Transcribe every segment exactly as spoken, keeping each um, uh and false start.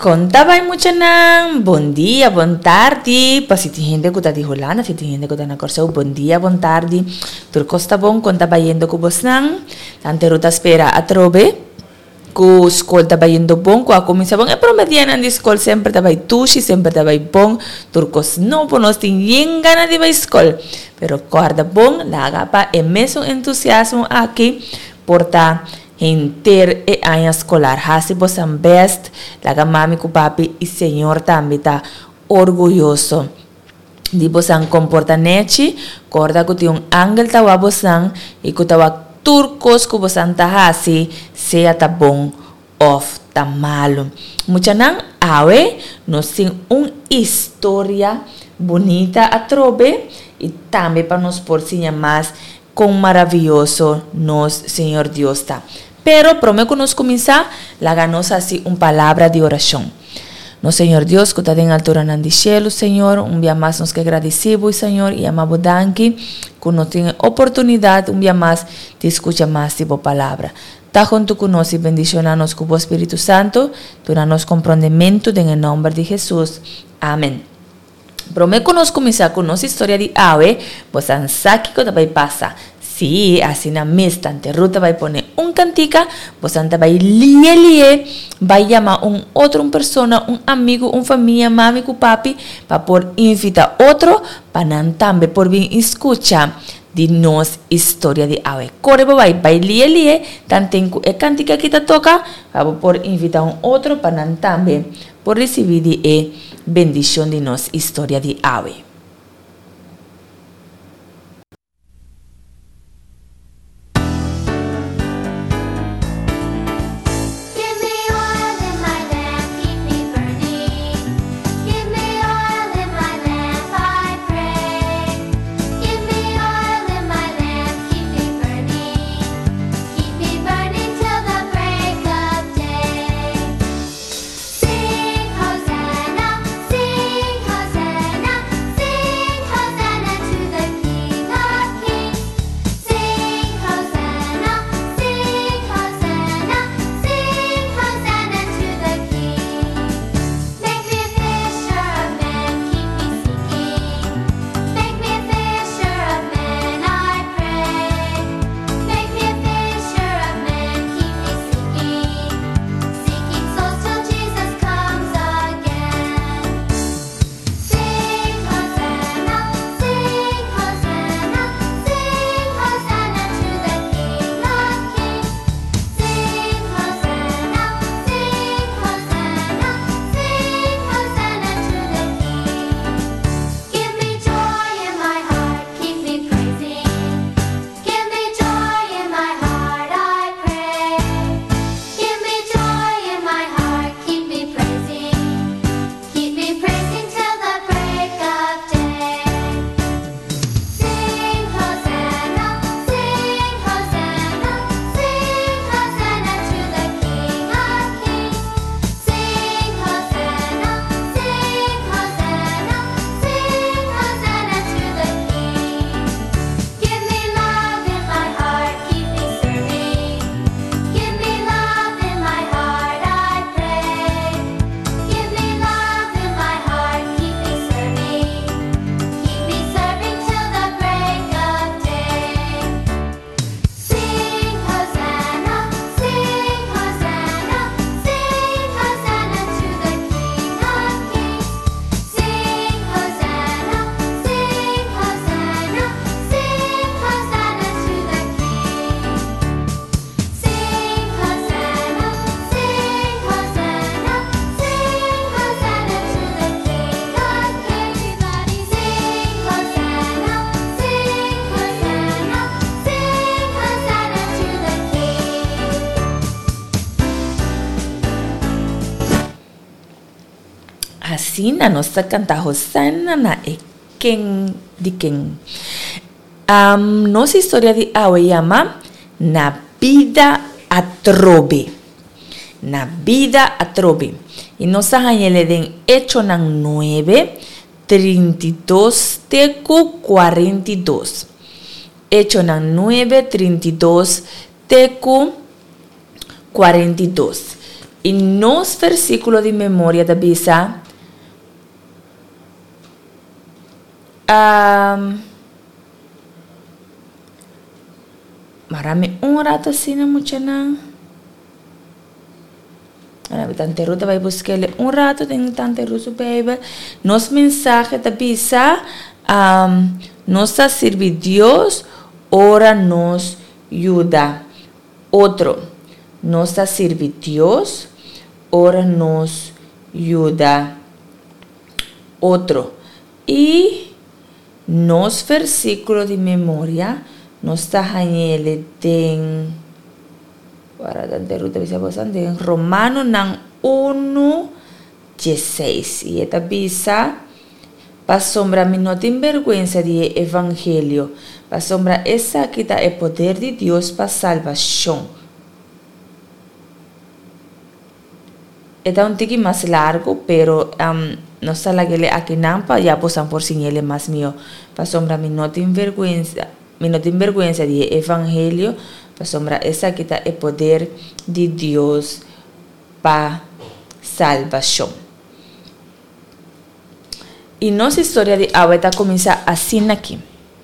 Contaba mucho nan, bom dia, bom tarde. Pa si tem gente que tá de Holanda, si tem gente que tá na Corseu, bom dia, bom tarde. Tur costa bom, contaba yendo com vos nan. Tante ruta espera a trobe. Ku skol taba yendo bom, ku ako minsa bom. E prometian ang di skol sempre taba tushi, sempre taba bom. Tur kos no po nos ting yen gana di ba skol. Pero guarda bom, laga pa e meso entusiasmo aqui porta Inter e año escolar. Hasi vos ang best. Laga mami ku papi y señor tambi ta orgulloso. Di vos ang comportanechi. Korda ku ti un angel tawa vos ang. Y ku tawa turcos ku vos ang tahasi. Sea ta bong of ta malo. Mucha nang awe. Nos sing un historia bonita a trobe. Y también para nos porciña más. Con maravilloso nos Señor Dios ta. Pero prometo nos comienza la ganosa así una palabra de oración. No Señor Dios, que está en altura en el cielo, Señor, un día más nos que agradecemos, Señor, y amamos danki, que nos tiene oportunidad un día más de escuchar más tipo palabra. Está junto con nosotros y bendicionanos con el Espíritu Santo, duranos comprendimiento en el nombre de Jesús. Amén. Prometo nos comienza con nuestra historia de ave, pues ansaki que te pasa. Sí, así na mesta, ante ruta va a poner un cantica, pues ante va a lie lie, va a llamar un otro, un persona, un amigo, un familia, mami, cu papi, para por invitar otro, para nantambe por bien escuchar de nos historia de ave. Corre va a lie lie, tanto e cantica que te toca, para por invitar un otro, para nantambe por recibir de e bendición de nos historia de ave. Así na nossa canta Hosanna na e ken di ken. Um, nossa história de awe llama Na vida a trobe. Na vida a trobe. Y nossa hanyele den hecho nan nueve, treinta y dos tecu cuarenta y dos. Hecho nan nueve, treinta y dos tecu cuarenta y dos. E nos versículo de memória da bisa, um, marami um rato assim na muchanang. Marami tante ruta vai buscar um rato tem tante ruta baby. Nos mensaje da bisa, um, nos a servir Dios, ora nos ayuda. Outro, nos a servir Dios, ora nos ayuda. Outro, e nos versículo de memória, nos tahanhele tem para tante ruta bisa bosan tem Romano nang one dezesseis. E esta bisa pa sombra mi no tem vergüenza de evangelho. Pa sombra essa que tá é poder de Deus para salvação. Esta um tique mais largo, pero um, no sala que le aqui nampa ya posan por sin ele mais mio. Pa sombra mi no tem vergüenza, mi no tem vergüenza de evangelho. Pa sombra essa que tá é poder de Deus para salvação. E nossa história de agora começa assim aqui.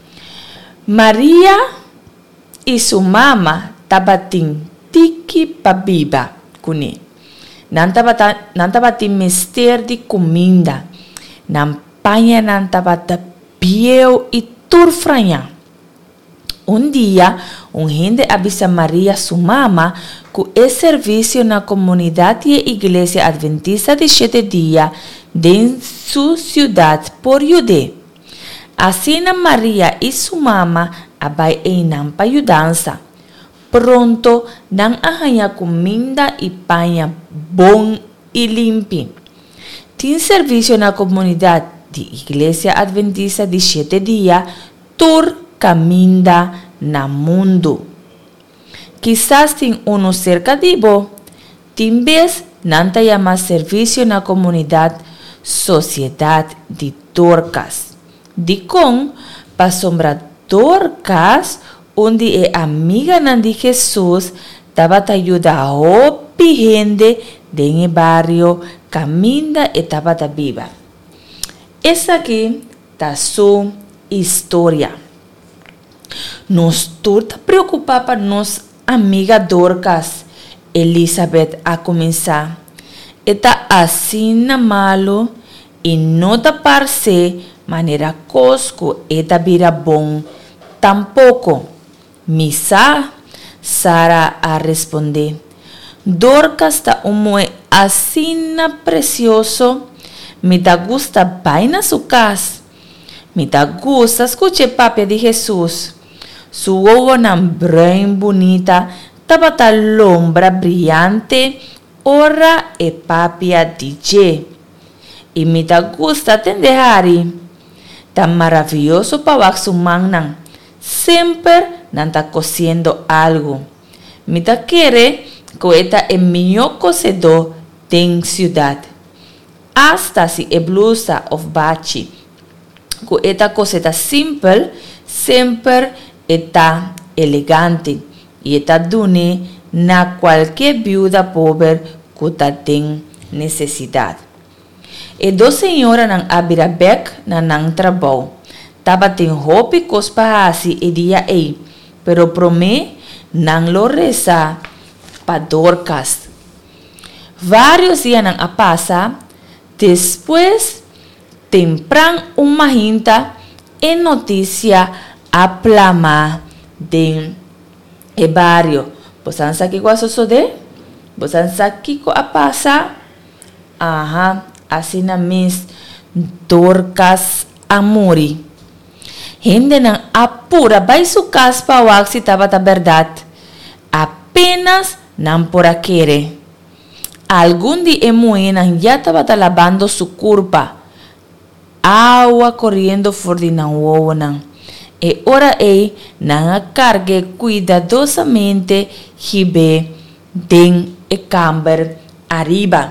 Maria e sua mama tabatim tiki pabiba kuni. Nantaba nantaba mister de comida. Nampanha nantaba pieu e turfranha. Um dia, um gente avisa Maria, sua mama, que é serviço na comunidade e igreja adventista de sete dias de sua cidade por Judé. Assim, Maria e sua mama abai enam para ajudança. Pronto, não arranha comida e panha bom e limpo. Tem serviço na comunidade de igreja adventista de sete dias, tur caminda na mundo. Quizás tem uno cerca de bo, tem vez nanta llama serviço na comunidade Sociedade de Dorcas. De com, pa sombra Dorcas, onde é amiga de Jesus, tava te ajuda a opi gente de barrio, caminda e tava te viva. Essa aqui tá sua história. Nós todos preocupados para nossa amiga Dorcas, Elizabeth, a começar. Está assim na malo e não tá parece maneira cosco eta vira bom. Tampouco. Misa, Sara a responder. Dorcas está um assim precioso. Me dá gusta bem na sua casa. Me dá gusta escutar papi de Jesus. Sua olho bem bonita, tava a lombra brilhante, ora e papi a D J. E me dá gusta atender Harry. Tá maravilhoso para o manang. Sempre não tá cozendo algo. Me dá querer que eta é melhor cozedor da cidade. Hasta se é blusa ou bachi. Que eta coseta simples, sempre está elegante e está dune na qualquer viúva pobre que tem necessidade. E do senhora não abira bec na não trabalho. Tava tem roupa e cospa assim e dia aí, pero promê não lo reza para Dorcas. Vários dias não a passa, depois temprano uma hinta e notícia a plama de e barrio. Você sabe qual é o de? Você sabe qual a passa? Aha, assim na mis Dorcas amori. Gente não apura, vai su casa para o se estava a verdade. Apenas não por aquele. Algum dia moena já estava lavando sua culpa. Água correndo fora de não não. E ora ei não cargue cuidadosamente hibe den e camber arriba.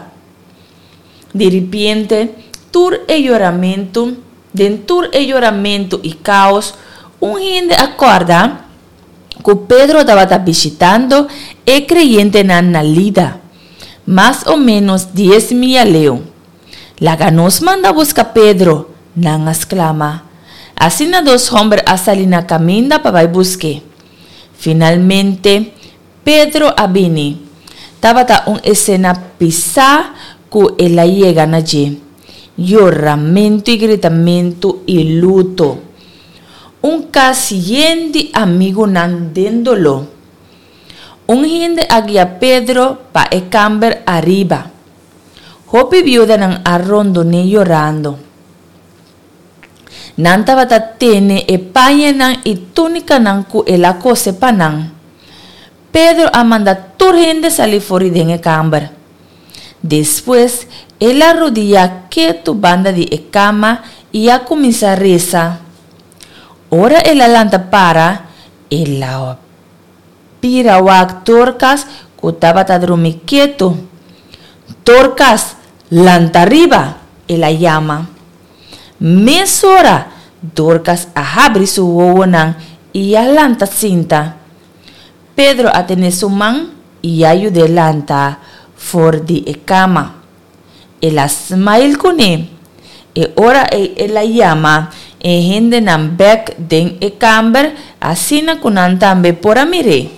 De repente, tur e lloramento, dentro e lloramento e caos, um gente acorda que Pedro estava visitando e creyente na lida. más o menos diez millas leo. Laganos manda buscar Pedro, nang exclama. Así na dos hombres a salir na caminda para vai busque. Finalmente, Pedro abini. Tabata un escena pisa ku ela llega na je. Lloramento y gritamento y luto. Un casiente amigo nandendolo. Un gente agia Pedro pa e camber arriba. Hopi viuda nang arrondone llorando. Nanta bata tene e paye nang i tunica nang ku ela kose panang. Pedro amanda turgente salir fuori den e camber. Después, él arrodilla que tu banda de e cama y a comienza a rezar. Ora ela lanta para, ela pira wak Dorcas kutaba ta drumi quieto. Dorcas, lanta arriba, ela llama. Mesora, Dorcas ahabri su wowonan y a lanta cinta. Pedro atene su man y ayude lanta for di e cama. Ela smile kune. E ora e ela llama e hende nan back den e camber asina kunan tambe por amire.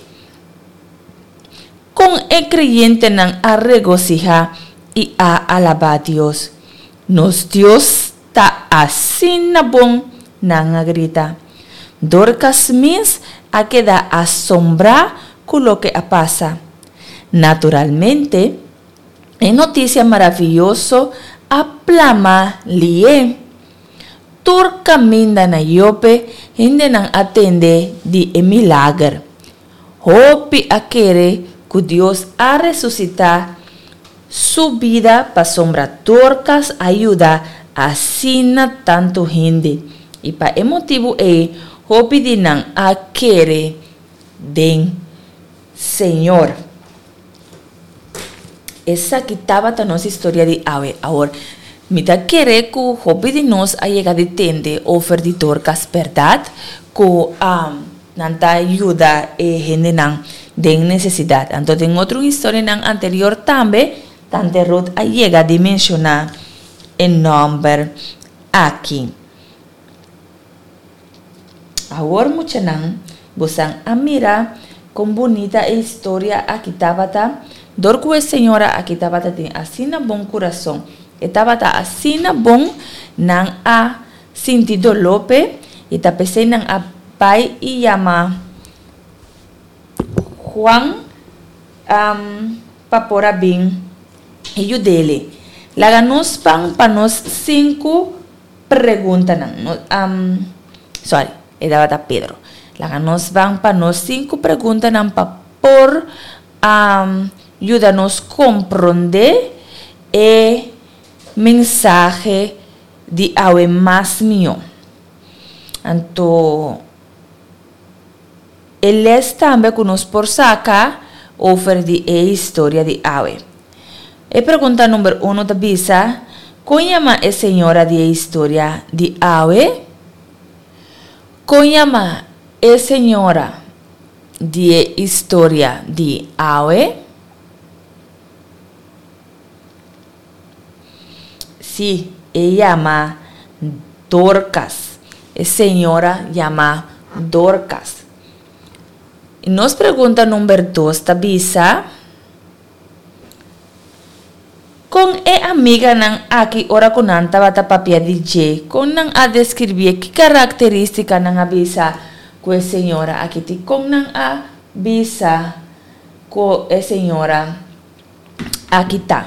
Con el creyente nan a regocija y a alabar a Dios. Nos Dios ta asina bon nan a grita. Dorcas mis a queda asombra con lo que pasa. Naturalmente, en noticia maravilloso a plama lie. Tur caminda na yope hinde nan atende di e milagre. Hopi a quere que Dios a resucitar su vida pa sombra Dorcas ayuda asina tanto gente. Y pa emotivo e hopi di nan a quere den Señor. Esa quitaba ta nos historia de ave. Ahora, mita quere que hopi di nos a llegar de tende offer di Dorcas verdad que um, nanta ayuda e gente nan den necesidad. Entonces, en otra historia nan anterior también, tante Ruth a llega de mencionar el nombre aquí. Ahora mucha nan busan a mira con bonita historia aquí tabata. Dorcue señora aquí tabata tiene así na bon corazón. Tabata así na bon nan a sentido lope y tapese nan a pai y llama Juan um, papora bin y yudele. La ganos pan panos cinco preguntas nan um, sorry. Tabata Pedro. La ganos van panos cinco preguntas nan pa por um, ayudarnos comprender el mensaje de awe más mío. Anto él está también con nos por saca offer de e historia de awe. E pregunta número uno de bisa, ¿cómo llama es señora de historia de awe? ¿Cómo llama es señora de historia de awe? Sí, ella llama Dorcas. Es señora llama Dorcas. Y nos pregunta número dos, tabisa. Con e amiga nan aquí ora con anta bata papia D J. Con nan a describir qué característica nan avisa que señora aquí ti con nan a visa ko e señora aquí ta.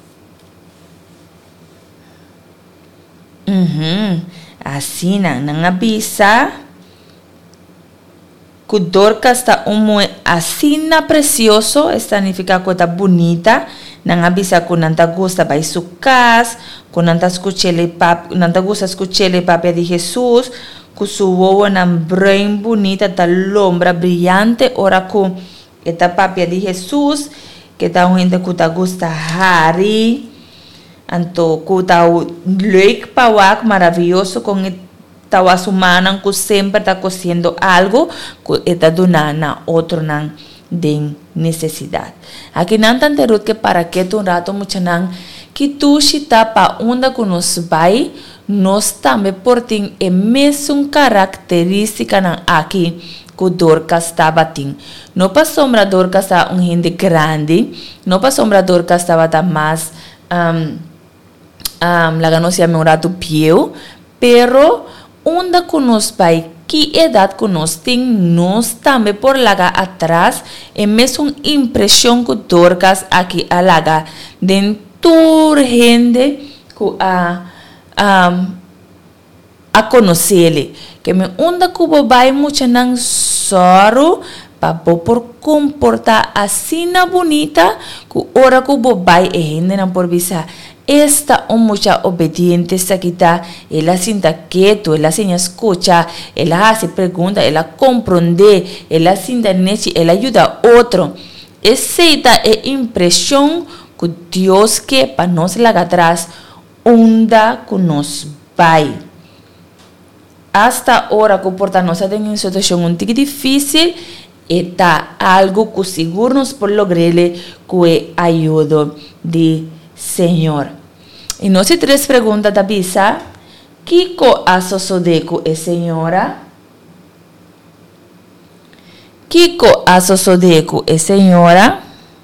Uh-huh. Así nan nan avisa que Dorcas está un muy así na precioso, esta significa que está bonita. Nan avisa que nanta gusta para su casa, que nanta escuchele pap, nanta gusta escuchele papia de Jesús, que su bobo nan brain bonita, ta lombra brillante, ora que esta papia de Jesús, que ta un gente que ta gusta Harry. Anto kuta leuk pawak maravilloso con esta humana que siempre está cociendo algo que está donando otro nan de necesidade. Aqui não tem terut que para que tu um rato mucha não que tu chita pa onda que nos vai, nós também portem a mesma característica não aqui que Dorcas estava tendo. Não para sombra Dorcas está um gente grande, não para sombra Dorcas estava tá mais um, um, lá não se chama um rato pieu, pero onda que nos vai, que idade que nós tem, nós também por lá atrás, é mesmo impressão que Dorcas aqui a lá dentro gente que a a a conhecer que me onda que o vai muito não soro para por comportar assim na bonita que ora que o vai é gente não por visa esta é mucha obediente esta que está ela sinta quieto ela se escucha ela hace pergunta ela compreende ela sinta nesse ela ajuda outro essa é impressão que Deus que para nós lá atrás onda que nos vai hasta hora que porta nós tem uma situação um pouco difícil está algo que seguro nos por lograr que é ajuda de Senhor e nós três perguntas da bisa que co assosodeco é senhora que co assosodeco é senhora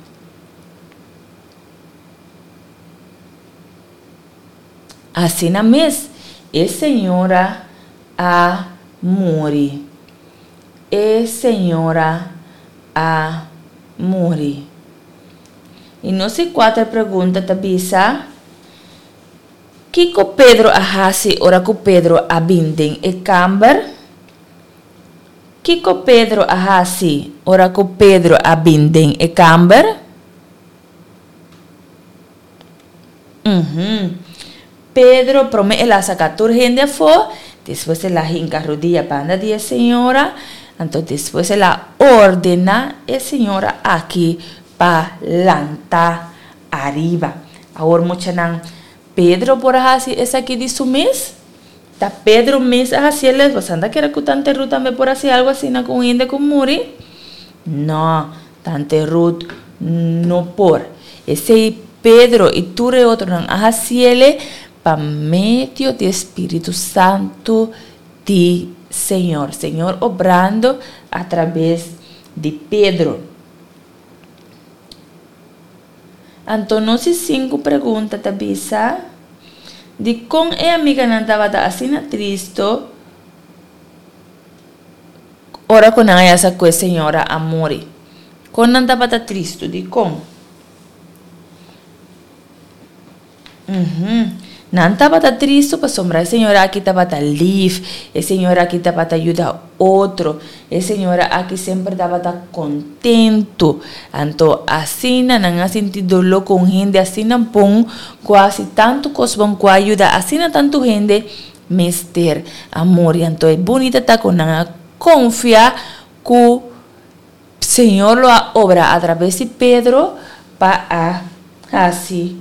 assim na mês, é senhora a morrer. É senhora a morrer. E não sei quatro perguntas tabisa. Que co Pedro a hasi ora co Pedro a bindem e camber? Que co Pedro a hasi ora co Pedro a bindem e camber? Uhum. Pedro promete ela sacar gente fora, depois ela hinca rodilla para a senhora, então depois ela ordena a senhora aqui para lantar arriba. Agora mucha não Pedro por assim essa aqui de su mês, tá Pedro mês assim ele você anda querer que tante Ruth também por assim algo assim na com ainda com muri? Não, tante Ruth não por. Esse Pedro e tu e outro não assim ele para meio do Espírito Santo de Senhor, Senhor obrando através de Pedro. Então, nós cinco perguntas tabisa de como é amiga não estava assim na triste, ora quando essa coisa senhora amore, quando não estava triste, de como? Uhum. Não estava triste para sombrar a senhora aqui estava livre, a senhora aqui estava ajudar outro, a senhora aqui sempre estava contente. Então, assim, não há sentido louco com gente, assim, não bom, quase tanto coisa bom com ajuda, assim, não tanto gente, mas ter amor. Então, é bonito estar com a confiar que o Senhor lo obra através de Pedro para assim.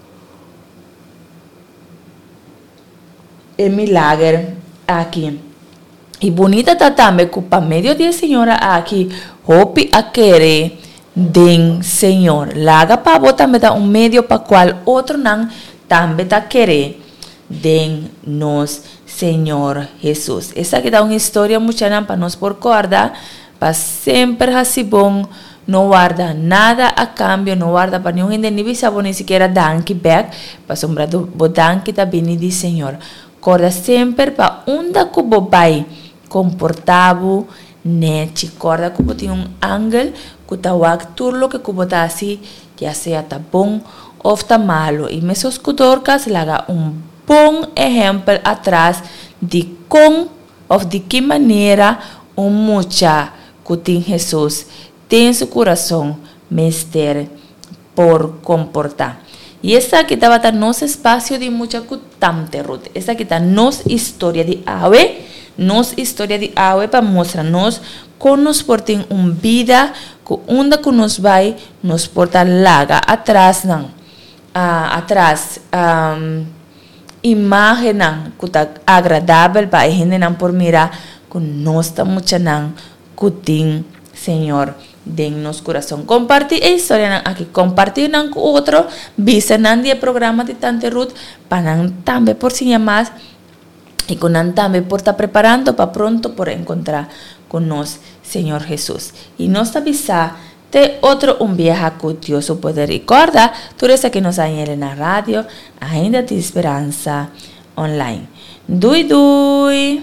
É milagre aqui. E bonita tá também que para meio de senhora aqui, hope a querer den Senhor. Laga para botar também um meio para qual outro não também tá querer den nos Senhor Jesus. Essa aqui dá uma história muito para nós por corda, para sempre assim bom. Não guarda nada a cambio, não guarda para nenhum nem sabe nem sequer danke back, para sombra do danke tá bem de Senhor. Corda sempre para onde que o pai comportava, nete corda que o tem um ângulo que tá o tudo que o tá assim, já seja tá bom ou tá malo. E mesmo os Dorcas laga um bom exemplo atrás de como ou de que maneira um mucha que tem Jesus tem seu coração mestre por comportar. E essa aqui estava no nosso espaço de muita cutamte, Ruth. Essa aqui está nossa história de Awe, nossa história de Awe para mostrar nós como nos portem uma vida que onde que nos vai nos porta laga atrás não, uh, atrás um, imagem não que está agradável para a gente não por mirar que nós estamos não que tem Senhor dennos corazón. Compartir a história aqui, compartir com outro, visa nan dia programa de Tante Ruth, para também por si mais, e com também por estar preparando para pronto por encontrar com nós, Senhor Jesus. E nós avisar de outro um viaje com Deus o poder. Recorda, tudo isso que nos aí na rádio, ainda de esperança online. Dui, dui.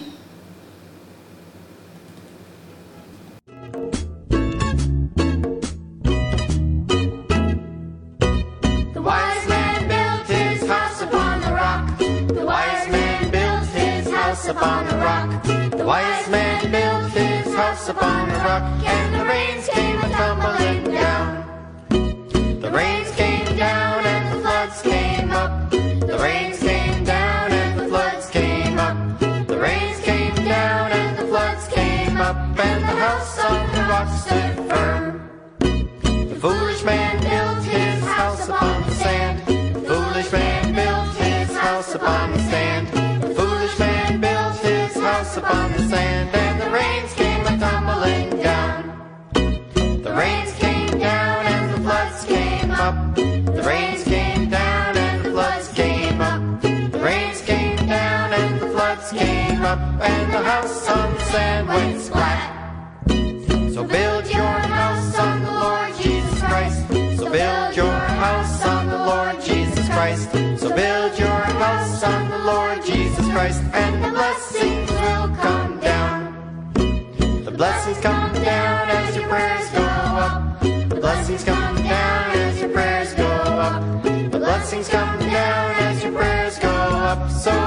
Upon a rock, the wise man built his house upon a rock, and the rains came a tumbling down. The rains came down and the floods came up. The rains came down and the floods came up. The rains came down and the floods came up, and the house on the rock stood firm. The foolish man built his house upon the sand. The foolish man built his house upon the sand. The foolish man built his house upon the sand, and the rains came a tumbling down. The rains came down and the floods came up. The rains came down and the floods came up. The rains came down and the floods came up, and the house on the sand went splat. So build your house on the Lord Jesus Christ. So build your house on the Lord Jesus Christ. So build your house on the Lord Jesus Christ, and the blessings will come down. The blessings come down as your prayers go up. The blessings come down as your prayers go up. The blessings come down as your prayers go up. So